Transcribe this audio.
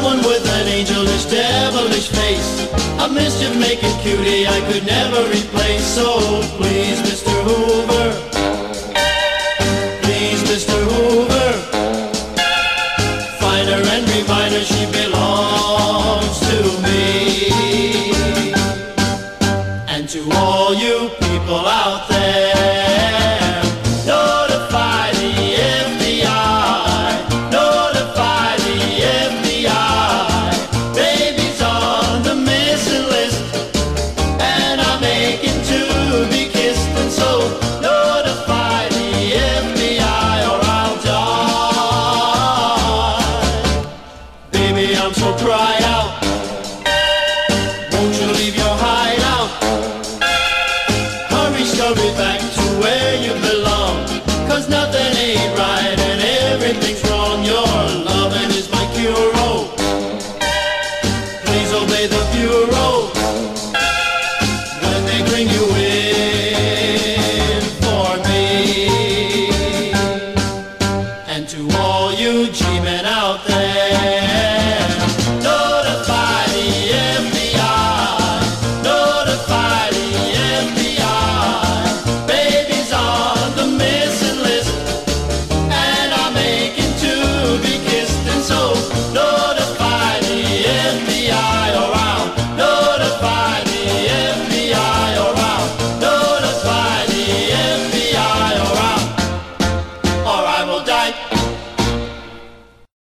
someone with an angelish, devilish face, a mischief-making cutie I could never replace. So please, Mr. Hoover, please, Mr. Hoover, find her and remind her she belongs to me. And to all you people out there, notify the FBI, notify the FBI. Baby's on the missing list, and I'm aching to be kissed. And so notify the FBI or I'll die. Baby, I'm so cried out.